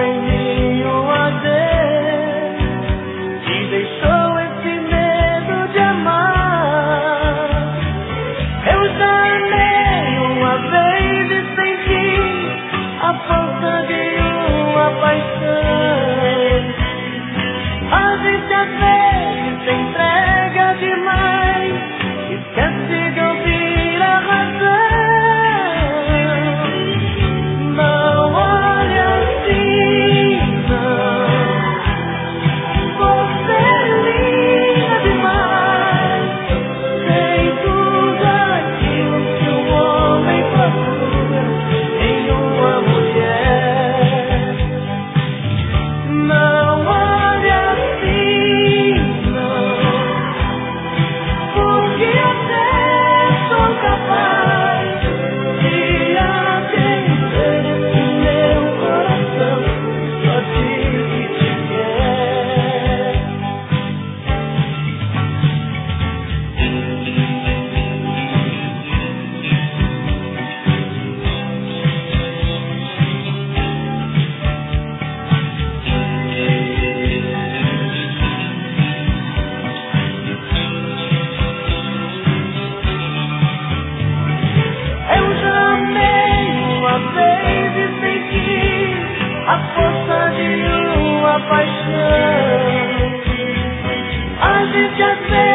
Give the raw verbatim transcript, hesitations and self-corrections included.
em mim um adeus e deixou esse medo de amar. Eu já amei uma vez e senti a falta de uma paixão. A gente às vezes se entrega demais, esquece de ouvir a razão. Não olhe assim, não. Você é linda demais. Sei tudo aquilo que um homem procura em uma mulher. Não olhe assim, não. Porque até sou capaz de atender esse meu coração, só diz que te quer. Eu já amei uma vez e senti a força de uma paixão. A gente às vezes